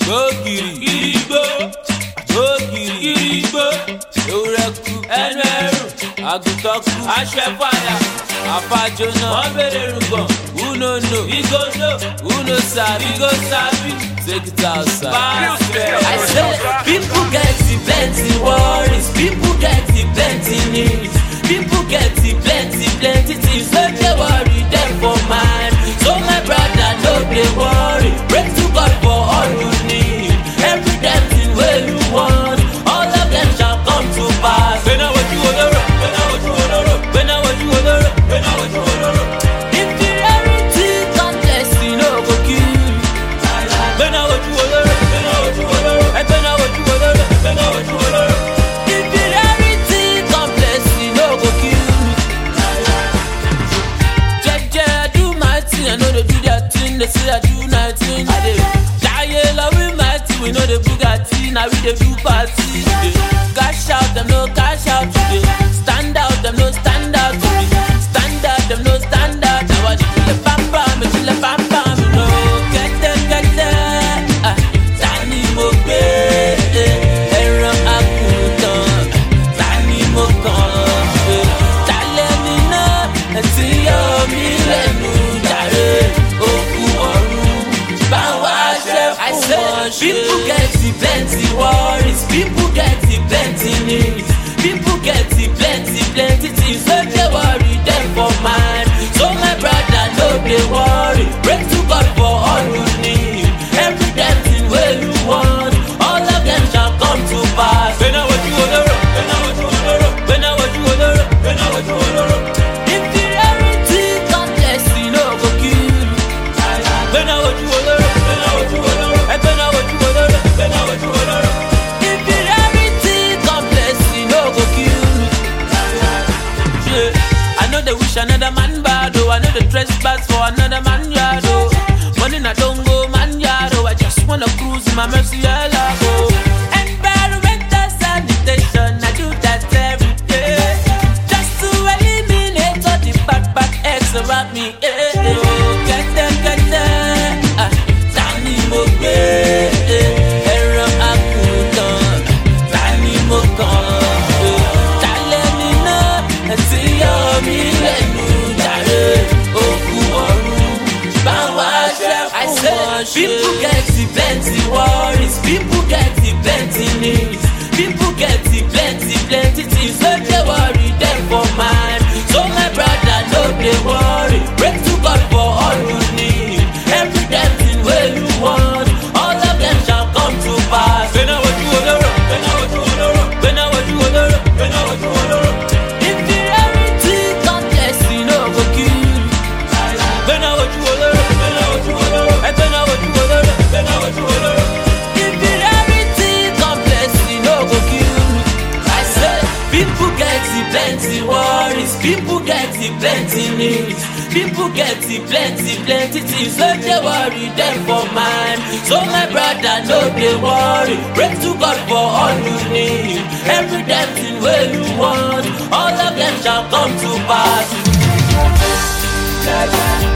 Go Kirigbo, go Kirigbo, Oreku, Eneru, Agutoku, Ashefaya, Afajona, Wabererugo, who no know, we go know, who no sabi, go sabi, take it outside. I said, people get the plenty worries, people get the plenty needs, people get the plenty things, so they worry them for mine. So my brother, no they worry, pray to God for all you need, every damn thing where you want, all of them shall come to pass. When I want you on the road, when I want you on the road, when I want you on the road, when I want you on the road. Inferiority contest, you know, go kill you. When I want you on the road, when I want you on the road, when I want you on the road, when I want you on the road. Inferiority complex, you know, go kill you. I do my thing, I know they do their thing, they say I do nothing. I dey die love with my team, we know the Bugatti, now we dey do party. Cash out, them no cash out today. Stand out, them no stand out today. Stand out, them no stand out. Now I chill a pam pam, you know. Get them, Tani mo gbe, ẹran àgùntàn. Tani mo kàn, tálẹ̀ mi náà, tí yọ mí lẹ́nu jàre. Òkú ọ̀run, bá wa ṣe fún wọn ṣe. People get the plenty worries, people get the plenty needs, people get the plenty things, so they worry them for mine. So my brother, no they worry, pray to God for all you need, every damn thing where you want, all of them shall come to pass. When I want you on the road, when I want you on the road, when I want you on the road, when I want you on the road. Inferiority complex, you know, go kill you. When I want you on the road, when I want you on the road, when I want you on the road, when I want you on the road. Inferiority complex, you know, go kill you. Yeah. I know they wish another man bad, oh. I know they trespass for another man yard, oh. Money I don't go man yard, oh. I just wanna cruise in my Mercy go. Environmental sanitation, I do that every day, just to eliminate all the bad eggs around me. Get them, Tani mo gbe, ẹran àgùntàn. Tani mo kàn, tálẹ̀ mi náà, tí yọ mí lẹ́nu jàre. Òkú ọ̀run, bá wa ṣe fún wọn ṣe. People get the plenty worries, people get the plenty needs, people get the plenty things, so they worry them for mine. So my brother, no they worry, pray to God for all you need, every damn thing where you want, all of them shall come to pass. When I want you on the road, when I want you on the road, when I want you on the road, when I want you on the road. Inferiority complex, you know, go kill you. When I want you on the road, when I want you on the road, when I want you on the road, when I want you on the road. Inferiority complex, you know, go kill you. I said, people get the plenty worries, people get the plenty needs, people get the plenty things, so they worry them for mine. So my brother, no they worry, pray to God for all you need, every damn thing where you want, all of them shall come to pass.